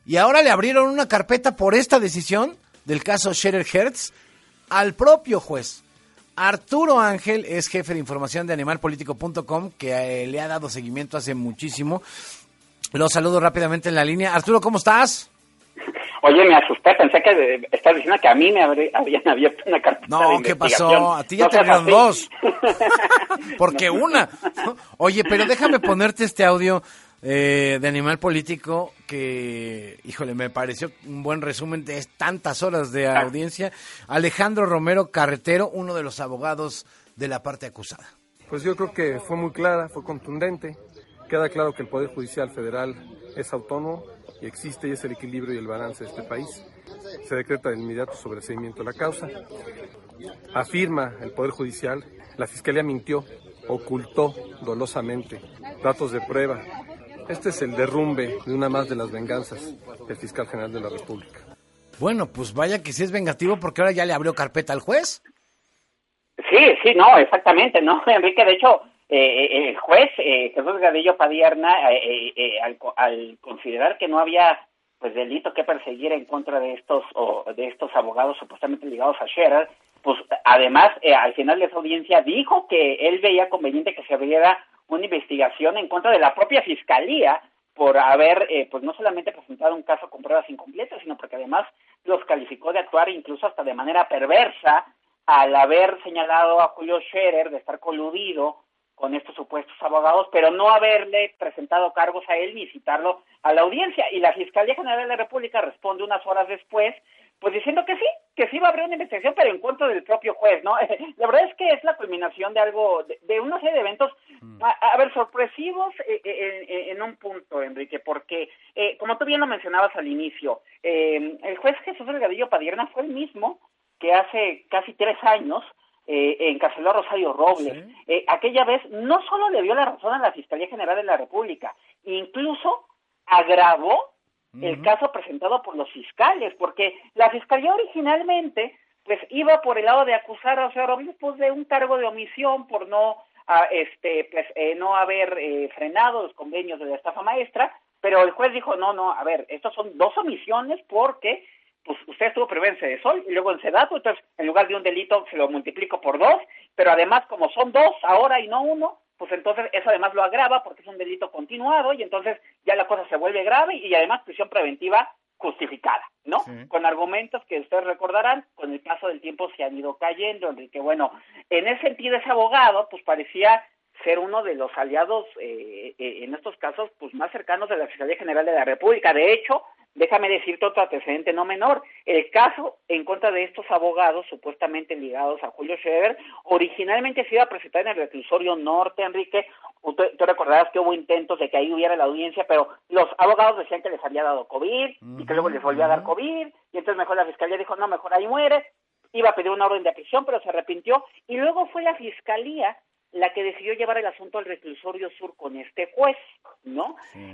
Y ahora le abrieron una carpeta por esta decisión del caso Scherer Hertz al propio juez. Arturo Ángel es jefe de información de animalpolitico.com, que le ha dado seguimiento hace muchísimo. Lo saludo rápidamente en la línea. Arturo, ¿cómo estás? Oye, me asusté, pensé que estás diciendo que a mí me habían abierto una carpeta de investigación. ¿Qué pasó? A ti ya te abrieron dos. Porque una. Oye, pero déjame ponerte este audio de Animal Político que, híjole, me pareció un buen resumen de tantas horas de audiencia. Alejandro Romero Carretero, uno de los abogados de la parte acusada. Pues yo creo que fue muy clara, fue contundente. Queda claro que el Poder Judicial Federal es autónomo y existe y es el equilibrio y el balance de este país. Se decreta de inmediato sobreseimiento de la causa. Afirma el Poder Judicial, la Fiscalía mintió, ocultó dolosamente datos de prueba. Este es el derrumbe de una más de las venganzas del Fiscal General de la República. Bueno, pues vaya que sí es vengativo porque ahora ya le abrió carpeta al juez. Sí, no, exactamente, ¿no? Enrique, de hecho, el juez Jesús Gadillo Padierna, al considerar que no había pues delito que perseguir en contra de estos abogados supuestamente ligados a Scherer, pues además al final de esa audiencia dijo que él veía conveniente que se abriera una investigación en contra de la propia Fiscalía por haber, pues no solamente presentado un caso con pruebas incompletas, sino porque además los calificó de actuar incluso hasta de manera perversa al haber señalado a Julio Scherer de estar coludido con estos supuestos abogados, pero no haberle presentado cargos a él ni citarlo a la audiencia. Y la Fiscalía General de la República responde unas horas después, pues diciendo que sí va a haber una investigación, pero en contra del propio juez, ¿no? La verdad es que es la culminación de algo, de una serie de eventos, a ver, sorpresivos en un punto, Enrique, porque, como tú bien lo mencionabas al inicio, el juez Jesús Delgadillo Padierna fue el mismo que hace casi 3 años encarceló a Rosario Robles. Sí. Aquella vez no solo le dio la razón a la Fiscalía General de la República, incluso agravó el caso presentado por los fiscales, porque la Fiscalía originalmente pues iba por el lado de acusar a Rosario Robles pues, de un cargo de omisión por no haber frenado los convenios de la estafa maestra, pero el juez dijo, no, a ver, estos son 2 omisiones porque pues usted estuvo primero en Cedesol y luego en Sedato, entonces en lugar de un delito se lo multiplico por 2, pero además como son 2 ahora y no 1, pues entonces eso además lo agrava porque es un delito continuado y entonces ya la cosa se vuelve grave y además prisión preventiva justificada, ¿no? Sí. Con argumentos que ustedes recordarán, con el paso del tiempo se han ido cayendo, Enrique. Bueno, en ese sentido ese abogado pues parecía ser uno de los aliados en estos casos pues más cercanos de la Fiscalía General de la República. De hecho, déjame decirte otro antecedente no menor. El caso en contra de estos abogados supuestamente ligados a Julio Scherer originalmente se iba a presentar en el reclusorio norte, Enrique. Tú recordarás que hubo intentos de que ahí hubiera la audiencia, pero los abogados decían que les había dado COVID y que luego les volvió a dar COVID y entonces mejor la Fiscalía dijo, no, mejor ahí muere. Iba a pedir una orden de prisión, pero se arrepintió y luego fue la Fiscalía la que decidió llevar el asunto al reclusorio sur con este juez, ¿no?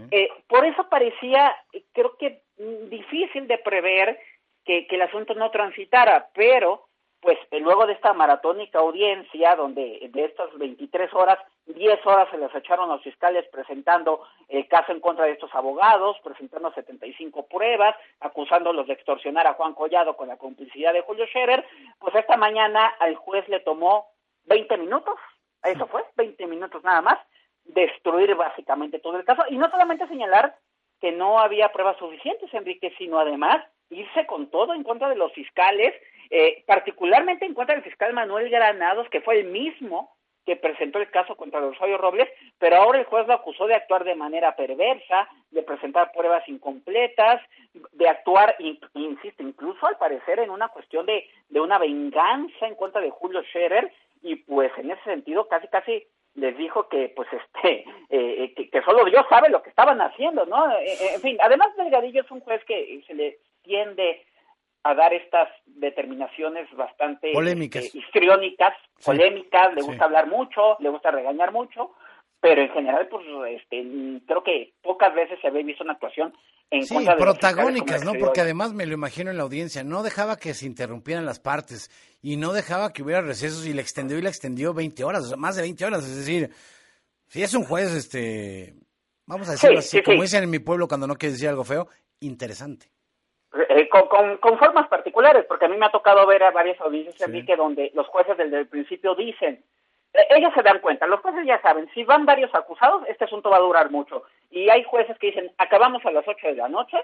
Por eso parecía, creo que difícil de prever que el asunto no transitara, pero pues luego de esta maratónica audiencia, donde de estas 23 horas, 10 horas se les echaron a los fiscales presentando el caso en contra de estos abogados, presentando 75 pruebas, acusándolos de extorsionar a Juan Collado con la complicidad de Julio Scherer, pues esta mañana al juez le tomó 20 minutos, eso fue, 20 minutos nada más, destruir básicamente todo el caso, y no solamente señalar que no había pruebas suficientes, Enrique, sino además irse con todo en contra de los fiscales, particularmente en contra del fiscal Manuel Granados, que fue el mismo que presentó el caso contra Rosario Robles, pero ahora el juez lo acusó de actuar de manera perversa, de presentar pruebas incompletas, de actuar, insisto, incluso al parecer en una cuestión de una venganza en contra de Julio Scherer, y pues en ese sentido casi les dijo que pues que solo Dios sabe lo que estaban haciendo, ¿no? En fin, además Delgadillo es un juez que se le tiende a dar estas determinaciones bastante polémicas, histriónicas, polémicas, le gusta hablar mucho, le gusta regañar mucho, pero en general pues creo que pocas veces se había visto una actuación en contra de protagónicas, ¿no? Porque además me lo imagino en la audiencia, no dejaba que se interrumpieran las partes y no dejaba que hubiera recesos y le extendió 20 horas, o sea, más de 20 horas, es decir, si es un juez, vamos a decirlo así, como dicen en mi pueblo cuando no quieres decir algo feo, interesante. Con formas particulares, porque a mí me ha tocado ver a varias audiencias, Enrique, donde los jueces desde el principio dicen, ellos se dan cuenta, los jueces ya saben, si van varios acusados, este asunto va a durar mucho. Y hay jueces que dicen, acabamos a las 8 de la noche,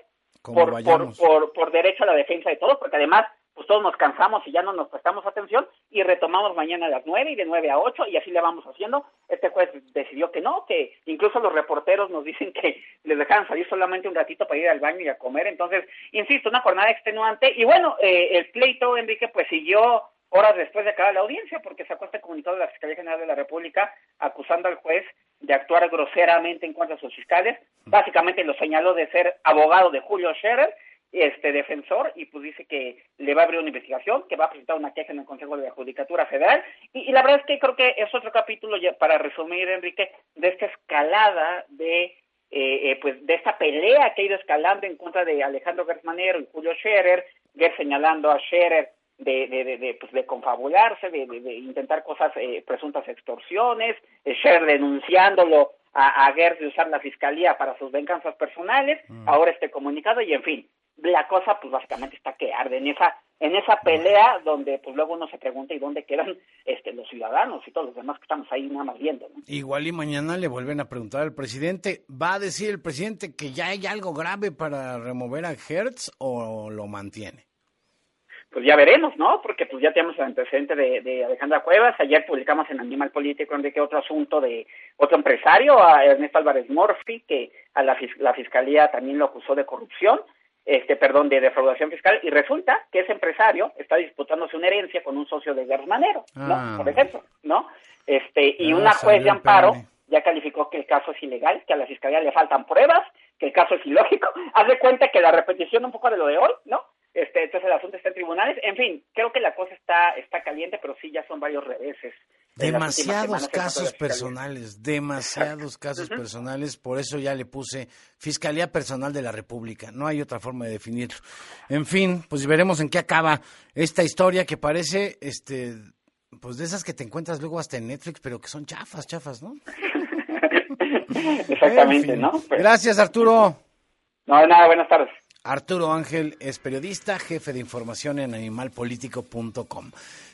por derecho a la defensa de todos, porque además pues todos nos cansamos y ya no nos prestamos atención, y retomamos mañana a las 9 y de 9 a 8, y así le vamos haciendo. Este juez decidió que no, que incluso los reporteros nos dicen que les dejaran salir solamente un ratito para ir al baño y a comer. Entonces, insisto, una jornada extenuante, y bueno, el pleito, Enrique, pues siguió horas después de acabar la audiencia, porque sacó este comunicado de la Fiscalía General de la República acusando al juez de actuar groseramente en contra de sus fiscales. Básicamente lo señaló de ser abogado de Julio Scherer, defensor, y pues dice que le va a abrir una investigación, que va a presentar una queja en el Consejo de la Judicatura Federal, y la verdad es que creo que es otro capítulo, ya para resumir, Enrique, de esta escalada de esta pelea que ha ido escalando en contra de Alejandro Gertz Manero y Julio Scherer, Gertz señalando a Scherer de confabularse, de intentar cosas, presuntas extorsiones, Scherer denunciándolo a Gertz de usar la fiscalía para sus venganzas personales, ahora este comunicado, y en fin, la cosa pues básicamente está que arde en esa pelea donde pues luego uno se pregunta y dónde quedan los ciudadanos y todos los demás que estamos ahí nada más viendo, ¿no? Igual y mañana le vuelven a preguntar al presidente, ¿va a decir el presidente que ya hay algo grave para remover a Gertz o lo mantiene? Pues ya veremos, ¿no? Porque pues ya tenemos el antecedente de Alejandra Cuevas. Ayer publicamos en Animal Político, Enrique, otro asunto de otro empresario, a Ernesto Álvarez Murphy, que a la fiscalía también lo acusó de corrupción, de defraudación fiscal, y resulta que ese empresario está disputándose una herencia con un socio de Gertz Manero, ¿no? Por ejemplo, ¿no? Y una juez de amparo ya calificó que el caso es ilegal, que a la fiscalía le faltan pruebas, que el caso es ilógico. Haz de cuenta que la repetición un poco de lo de hoy, ¿no? Entonces el asunto está en tribunales. En fin, creo que la cosa está caliente, pero sí ya son varios reveses. Demasiados casos personales, por eso ya le puse Fiscalía Personal de la República, no hay otra forma de definirlo. En fin, pues veremos en qué acaba esta historia que parece, pues de esas que te encuentras luego hasta en Netflix, pero que son chafas, ¿no? Exactamente, en fin. ¿no? Gracias, Arturo. No, de nada, buenas tardes. Arturo Ángel es periodista, jefe de información en animalpolitico.com.